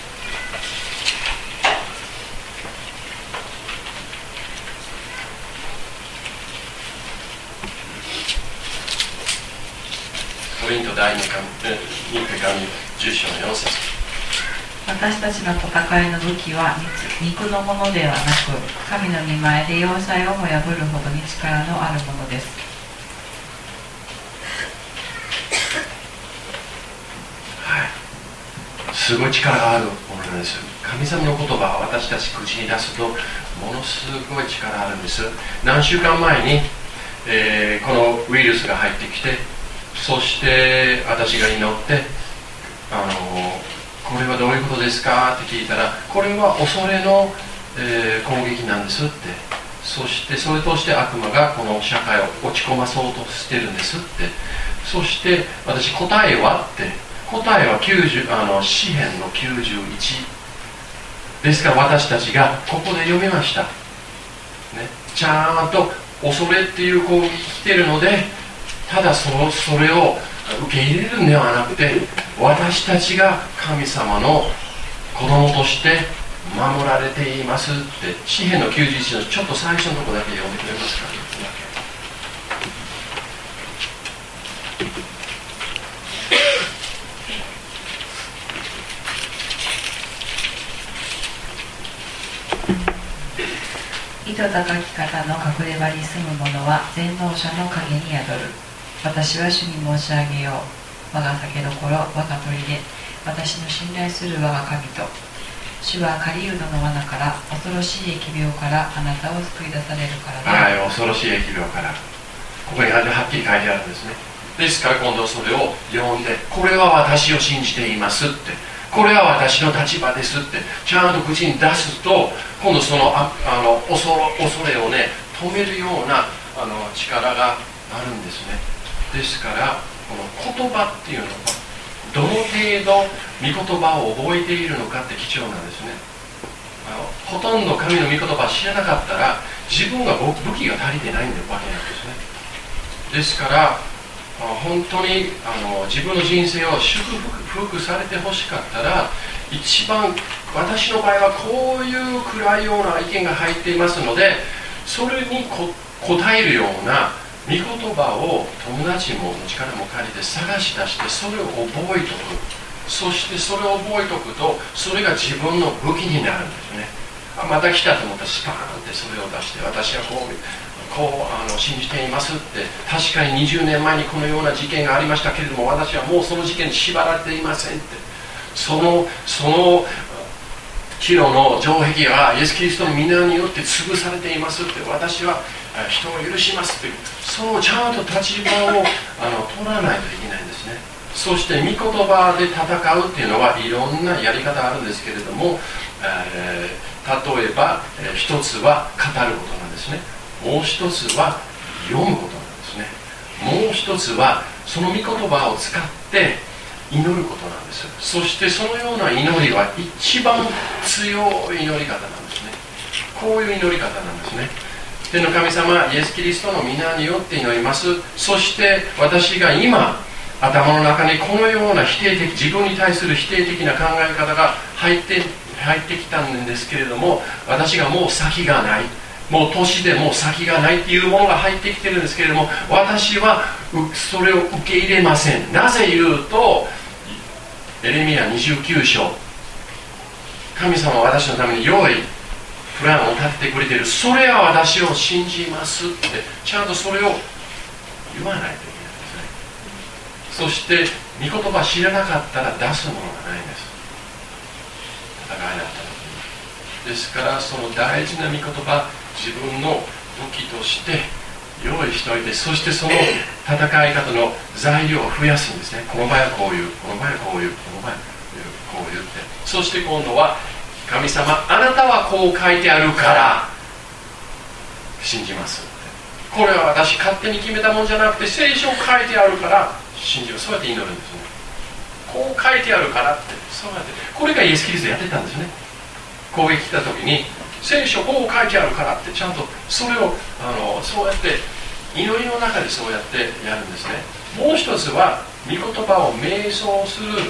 コリント第二手紙じゅっ章のよん節。 私たちの戦いの武器は肉のものではなく、神の御前で要塞をも破るほどに力のあるものです。 はい、すごい力があるものなんです。神様の言葉は私たち口に出すとものすごい力があるんです。何週間前に、えー、このウイルスが入ってきて、そして私が祈って、あのこれはどういうことですかって聞いたら、これは恐れの、えー、攻撃なんですってそしてそれとして悪魔がこの社会を落ち込まそうとしてるんですって。そして私、答えはって、答えはきゅうじゅうあの詩編のきゅうじゅういちですから、私たちがここで読みました、ね、ちゃんと恐れっていう攻撃来てるので、ただ そ, それを受け入れるんではなくて、私たちが神様の子供として守られていますって、詩編のきゅうじゅういちのちょっと最初のところだけ読んでくれますか。 糸高き方の隠れ場に住む者は全能者の影に宿る。私は主に申し上げよう。我が酒どころ、我が砦、私の信頼する我が神と。主は狩人の罠から、恐ろしい疫病からあなたを救い出されるからだ。 はい、恐ろしい疫病から。ここにはっきり書いてあるんですね。ですから今度それを読んで、これは私を信じていますって、これは私の立場ですってちゃんと口に出すと、今度そのああの 恐, 恐れをね止めるようなあの力があるんですね。ですからこの言葉っていうのはどの程度御言葉を覚えているのかって貴重なんですね。あのほとんど神の御言葉を知らなかったら自分が武器が足りてないんだわけなんですね。ですから本当にあの自分の人生を祝福されてほしかったら、一番私の場合はこういう暗いような意見が入っていますので、それにこ答えるような御言葉を友達もの力も借りて探し出して、それを覚えておく。そしてそれを覚えておくと、それが自分の武器になるんですね。あまた来たと思ったらスパーンってそれを出して、私はこうこうあの信じていますって。確かににじゅうねんまえにこのような事件がありましたけれども、私はもうその事件に縛られていませんって。そのそのキロの城壁はイエス・キリストの皆によって潰されていますって。私は人を許しますって。そのちゃんと立場をあの取らないといけないんですね。そして御言葉で戦うっていうのはいろんなやり方あるんですけれども、えー、例えば、えー、一つは語ることなんですね。もう一つは読むことなんですね。もう一つはその御言葉を使って祈ることなんです。そしてそのような祈りは一番強い祈り方なんですね。こういう祈り方なんですね。天の神様イエス・キリストの皆によって祈ります。そして私が今頭の中にこのような否定的、自分に対する否定的な考え方が入って入ってきたんですけれども、私がもう先がない、もう年でもう先がないっていうものが入ってきてるんですけれども、私はそれを受け入れません。なぜ言うと、エレミヤにじゅうきゅう章、神様は私のために良いプランを立ててくれている、それは私を信じますってちゃんとそれを言わないといけないんですね。そして御言葉知らなかったら出すものがないんです。戦いだったら。ですからその大事な御言葉、自分の武器として用意しておいて、そしてその戦い方の材料を増やすんですね。この場合はこういう、この場合はこういう、この場合はこういうって。そして今度は神様、あなたはこう書いてあるから信じますって。これは私勝手に決めたもんじゃなくて、聖書を書いてあるから信じます。そうやって祈るんですね。こう書いてあるからって、そうやって、これがイエス・キリストやってたんですね。攻撃来た時に聖書こう書いてあるからってちゃんとそれをあのそうやって祈りの中でそうやってやるんですね。もう一つは御言葉を瞑想するあの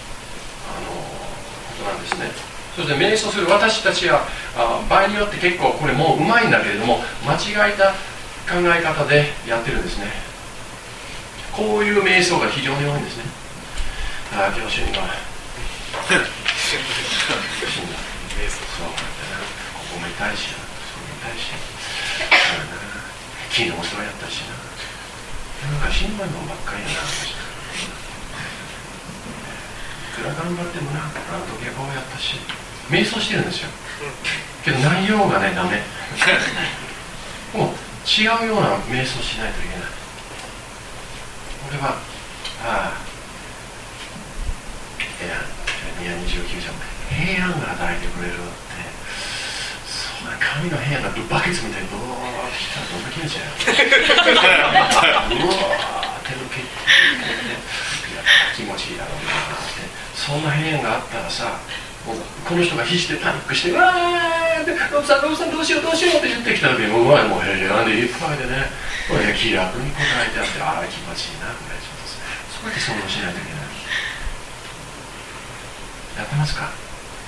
ことなんですね。そして瞑想する、私たちはあ場合によって結構これもううまいんだけれども、間違えた考え方でやってるんですね。こういう瞑想が非常に多いんですね。ああ、今日主にはそうここも痛いしな、そこも痛いしな、昨日もそうやったしな、なんか死んだのばっかりやな、いくら頑張ってもな、あの時はこうやったし、瞑想してるんですよ。けど内容がね、ダメもう違うような瞑想しないといけない。俺はああいやにじゅうきゅう章、平安が与えてくれるって、そんな神の平安がバケツみたいにドーそんな変があったらさ、もうこの人が必死でパニックして「わーってロブさんロブさんどうしようどうしよう」って言ってきた時にもうもう部屋でいっぱいでね、これ気楽に答えてあって、ああ気持ちいいなぐらいちょっとそうやって想像しないといけない。やってますか？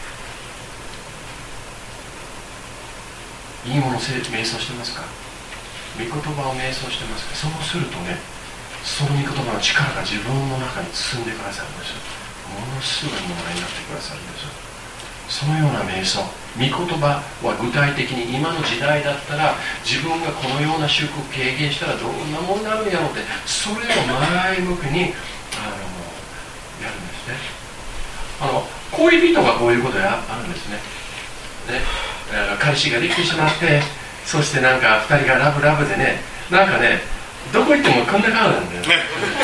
いいものを瞑想してますか？御言葉を瞑想してますか？そうするとね、その御言葉の力が自分の中に包んでくださるんですよ。ものすごいものになってくださるんですよ。そのような瞑想、御言葉は具体的に今の時代だったら、自分がこのような祝福を経験したらどんなものになるんやろうって、それを前向きにあのやるんですね。あの恋人がこういうことやあるんですね。ね、彼氏ができてしまって、そしてなんかふたりがラブラブでね、なんかね、どこ行ってもこんな顔なんだよね。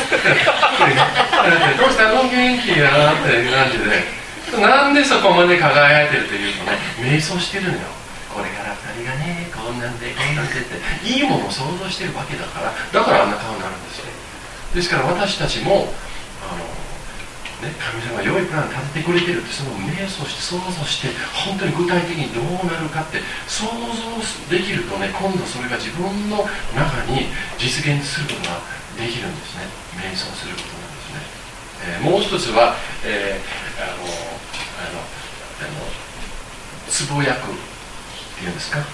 どうしたの元気やなって感じで。なんでそこまで輝いてるというとね、瞑想してるのよ。これからふたりがね、こんなんでこんなんでっていいものを想像してるわけだから、だからあんな顔になるんですね。ですから私たちもあの、ね、神様が良いプラン立ててくれてるって、その瞑想して想像して本当に具体的にどうなるかって想像できるとね、今度それが自分の中に実現することができるんですね。瞑想することなんですね。えー、もう一つは、えー、あのあのあのつぼやくっていうんですか、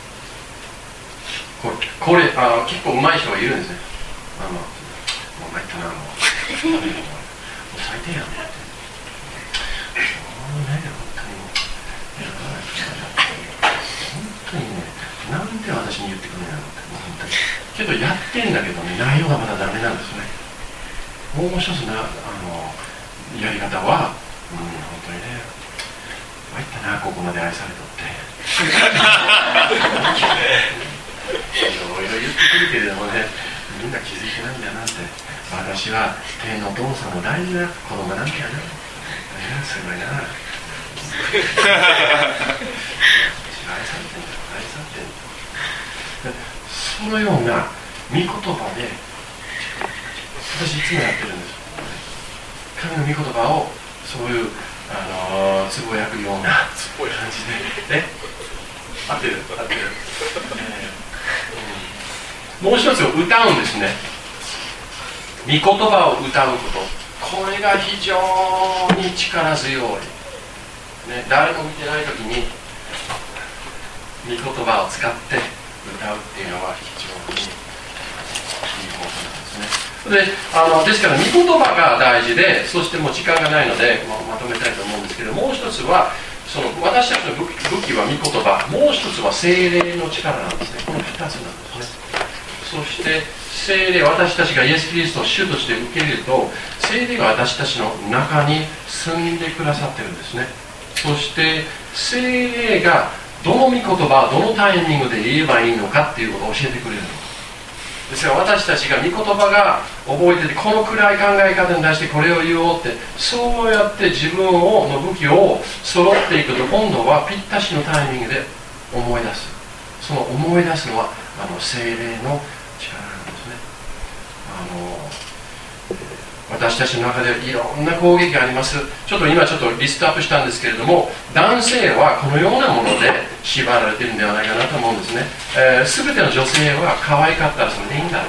これ、これあ結構うまい人がいるんですね。あのもう参ったな、もうもう最低やんねって、もうね、本当にもう本当にね、なんで私に言ってくれないのって、もう本当にけどやってんだけどね、内容がまだダメなんですね。もう一つなあのやり方は、うん、本当にね、参ったな、ここまで愛されとっていろいろ言ってくるけれどもね、みんな気づいてないんだなって。私は天のお父さんも大事な子供なんだよな、すごいな愛されてんだ、愛されてんだ。そのような御言葉で私いつもやってるんです。神の御言葉をそういうあのつぼやくような感じで、ね、合ってる合ってる、えーうん、もう一つ歌うんですね。御言葉を歌うこと、これが非常に力強い、ね、誰も見てない時に御言葉を使って歌うっていうのは非常にいい方法なんですね。で, あのですから御言葉が大事で、そしてもう時間がないので、まあ、まとめたいと思うんですけど、もう一つはその私たちの武 器, 武器は御言葉、もう一つは聖霊の力なんですね。このふたつなんですね。そして聖霊、私たちがイエス・キリストを主として受け入れると、聖霊が私たちの中に住んでくださってるんですね。そして聖霊がどの御言葉、どのタイミングで言えばいいのかっていうことを教えてくれるのですから、私たちが御言葉が覚えてて、この暗い考え方に対してこれを言おうって、そうやって自分をの武器を揃っていくと、今度はぴったしのタイミングで思い出す。その思い出すのはあの聖霊の力なんですね。あの私たちの中でいろんな攻撃があります。ちょっと今ちょっとリストアップしたんですけれども、男性はこのようなもので縛られているんではないかなと思うんですね。えー、全ての女性は可愛かったらそれでいいんだ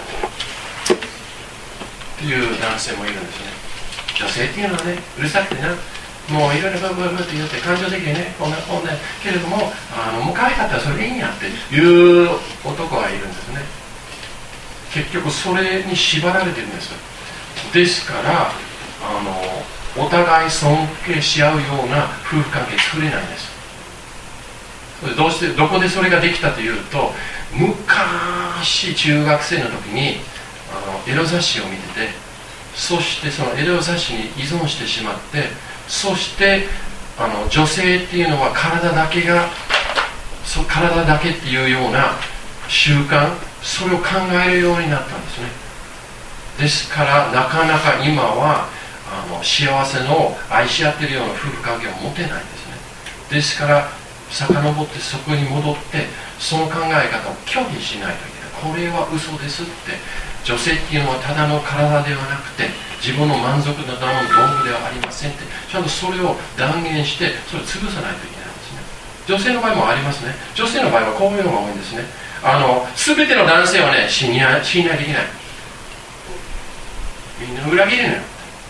っていう男性もいるんですね。女性っていうのはね、うるさくてな、もういろいろブーブーブーって言って感情的にね、こんなこんなけれども、あのもう可愛かったらそれでいいんやっていう男がいるんですね。結局それに縛られてるんです。ですからあのお互い尊敬し合うような夫婦関係作れないんです。どうしてどこでそれができたというと、昔中学生の時にあのエロ雑誌を見てて、そしてそのエロ雑誌に依存してしまって、そしてあの女性っていうのは体だけがそ体だけっていうような習慣、それを考えるようになったんですね。ですからなかなか今はあの幸せの愛し合っているような夫婦関係を持てないんですね。ですから遡ってそこに戻って、その考え方を拒否しないといけない。これは嘘ですって。女性っていうのはただの体ではなくて自分の満足のための道具ではありませんって、ちゃんとそれを断言してそれを潰さないといけないんですね。女性の場合もありますね。女性の場合はこういうのが多いんですね。あの全ての男性はね信頼、信頼できない。みんな裏切るのよ、ね、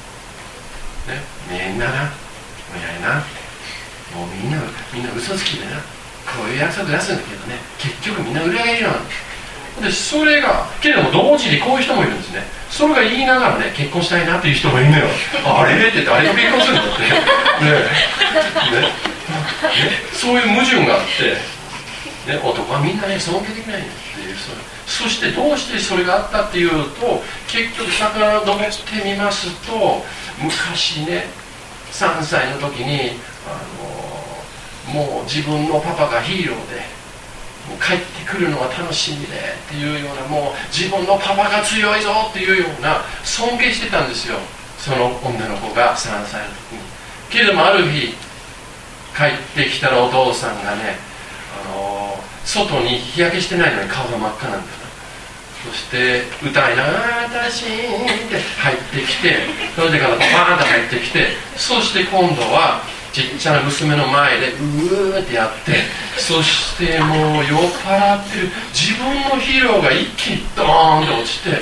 みんなな親やな、もうみんなみんな嘘つきでな、こういう約束出すんだけどね、結局みんな裏切りなんで、それがけれども同時にこういう人もいるんですね。それが言いながらね結婚したいなっていう人もいるのよ。あれって誰と結婚するんだってねねねね、そういう矛盾があって、ね、男はみんなね尊敬できないんだっていう。そしてどうしてそれがあったっていうと、結局遡ってみますと、昔ねさんさいの時にあのもう自分のパパがヒーローでもう帰ってくるのが楽しみでっていうような、もう自分のパパが強いぞっていうような尊敬してたんですよ、その女の子がさんさいの時に。けれどもある日帰ってきたらお父さんがね、あの外に日焼けしてないのに顔が真っ赤なんだよ。そして歌いながら私って入ってきて、それでからバーンと入ってきて、そして今度はちっちゃな娘の前でうーってやって、そしてもう酔っ払ってる自分のヒーローが一気にドーンと落ちて、えっって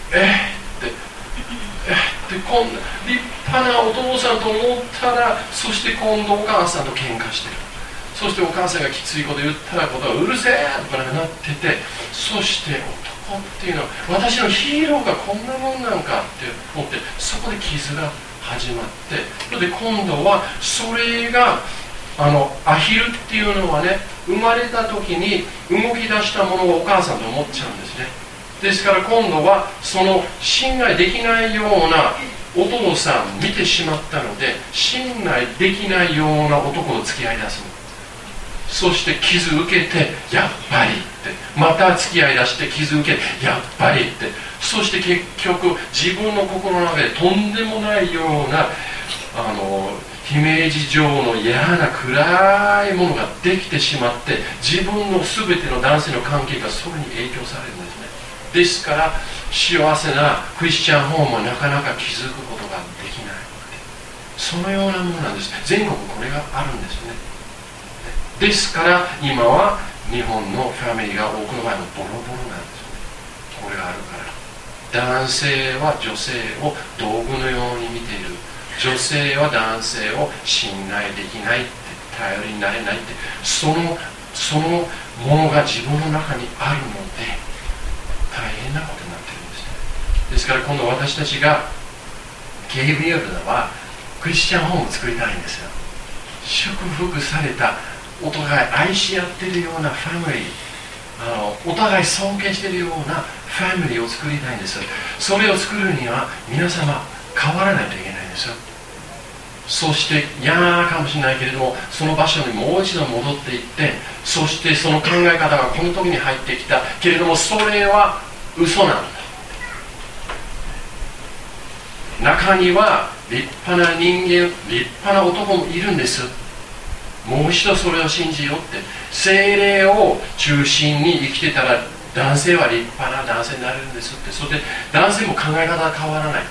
えっって今度立派なお父さんと思ったら、そして今度お母さんと喧嘩してる。そしてお母さんがきついこと言ったらことはうるせえとかなってて、そして男っていうのは私のヒーローがこんなもんなんかって思って、そこで傷が始まって、それで今度はそれがあのアヒルっていうのはね、生まれた時に動き出したものをお母さんと思っちゃうんですね。ですから今度はその信頼できないようなお父さん見てしまったので、信頼できないような男と付き合い出すの。そして傷受けてやっぱりって、また付き合い出して傷受けてやっぱりって、そして結局自分の心の中でとんでもないようなあの姫路城の嫌な暗いものができてしまって、自分の全ての男性の関係がそれに影響されるんですね。ですから幸せなクリスチャンホームはなかなか気づくことができない。そのようなものなんです。全国これがあるんですね。ですから今は日本のファミリーが多くの場合もボロボロなんですよね。これがあるから。男性は女性を道具のように見ている。女性は男性を信頼できないって、頼りになれないって、そのそのものが自分の中にあるので大変なことになっているんですね。ですから今度私たちが ケービーエル ではクリスチャンホームを作りたいんですよ。祝福された、お互い愛し合っているようなファミリー、あのお互い尊敬しているようなファミリーを作りたいんです。それを作るには皆様変わらないといけないんですよ。そして嫌かもしれないけれども、その場所にもう一度戻っていって、そしてその考え方がこの時に入ってきたけれども、それは嘘なんだ。中には立派な人間、立派な男もいるんです。もう一度それを信じようって、聖霊を中心に生きてたら男性は立派な男性になれるんですって。それで男性も考え方が変わらないって、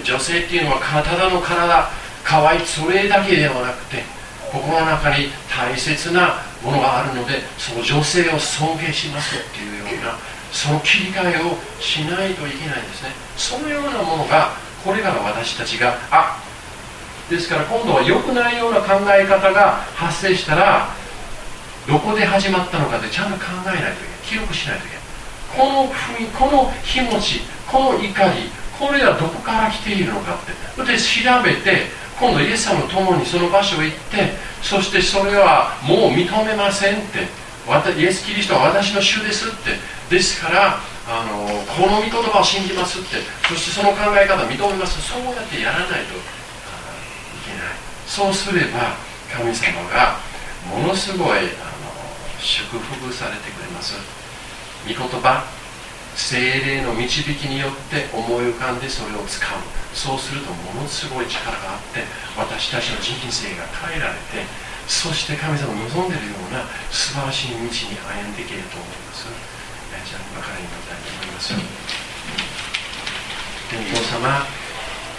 女性っていうのはただの体、可愛いそれだけではなくて心の中に大切なものがあるので、その女性を尊敬しますっていうような、その切り替えをしないといけないんですね。そのようなものがこれから私たちがあですから今度は良くないような考え方が発生したら、どこで始まったのかってちゃんと考えないといけない、記録しないといけない。この雰囲気、この気持ち、この怒り、これはどこから来ているのかってで調べて、今度イエス様と共にその場所へ行って、そしてそれはもう認めませんって、イエス・キリストは私の主ですって、ですからあのこの御言葉を信じますって、そしてその考え方を認めます、そうやってやらないといけない。そうすれば神様がものすごいあの祝福されてくれます。御言葉、聖霊の導きによって思い浮かんでそれを使う。そうするとものすごい力があって、私たちの人生が変えられて、そして神様の望んでいるような素晴らしい道に歩んでいけると思います。じゃあ今から祈りたいと思います。天父様、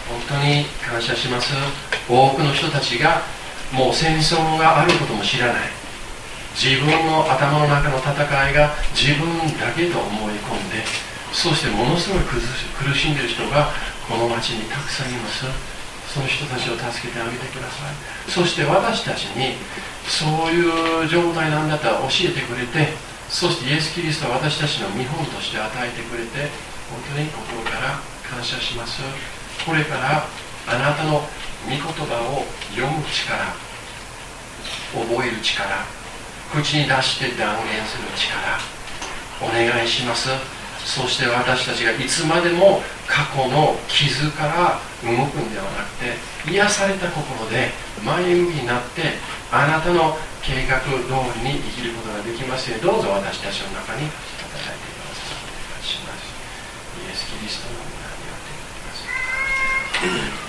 本当に感謝します。多くの人たちがもう戦争があることも知らない、自分の頭の中の戦いが自分だけと思い込んで、そしてものすごい苦しんでいる人がこの町にたくさんいます。その人たちを助けてあげてください。そして私たちにそういう状態なんだと教えてくれて、そしてイエス・キリストは私たちの見本として与えてくれて、本当に心から感謝します。これからあなたの御言葉を読む力、覚える力、口に出して断言する力、お願いします。そして私たちがいつまでも過去の傷から動くんではなくて、癒された心で前向きになってあなたの計画通りに生きることができますように、どうぞ私たちの中に働いてください。お願いします。イエス・キリストの皆によっていただきます。